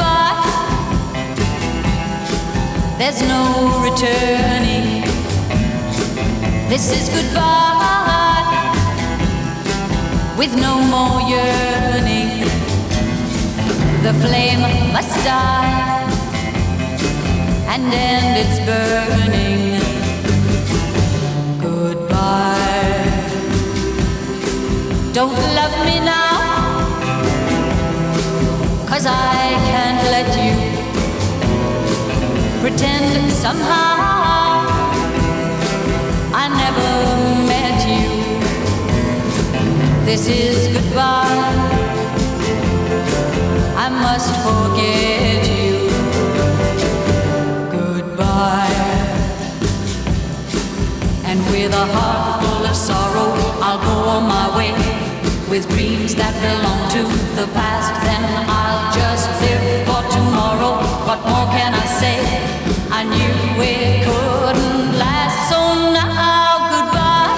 goodbye. There's no returning. This is goodbye, with no more yearning. The flame must die and end its burning. Goodbye. Don't love me now, 'cause I can't let you pretend somehow I never met you. This is goodbye. I must forget you. Goodbye. And with a heart full of sorrow, I'll go on my way, with dreams that belong to the past. Then I'll just live for tomorrow. What more can I say? I knew it couldn't last, so now goodbye.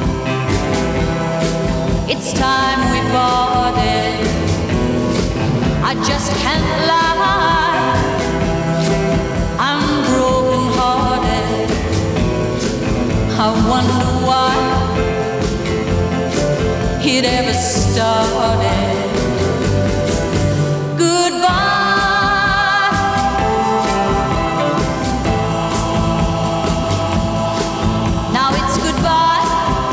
It's time we parted. I just can't lie. I'm broken hearted. I wonder why it ever started. Goodbye. Now it's goodbye.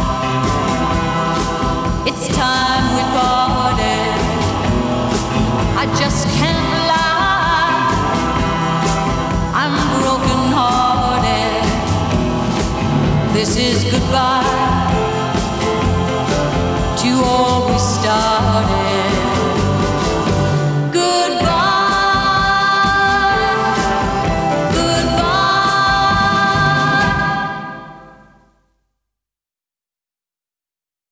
It's time we parted. I just can't lie. I'm broken hearted. This is goodbye to all we started.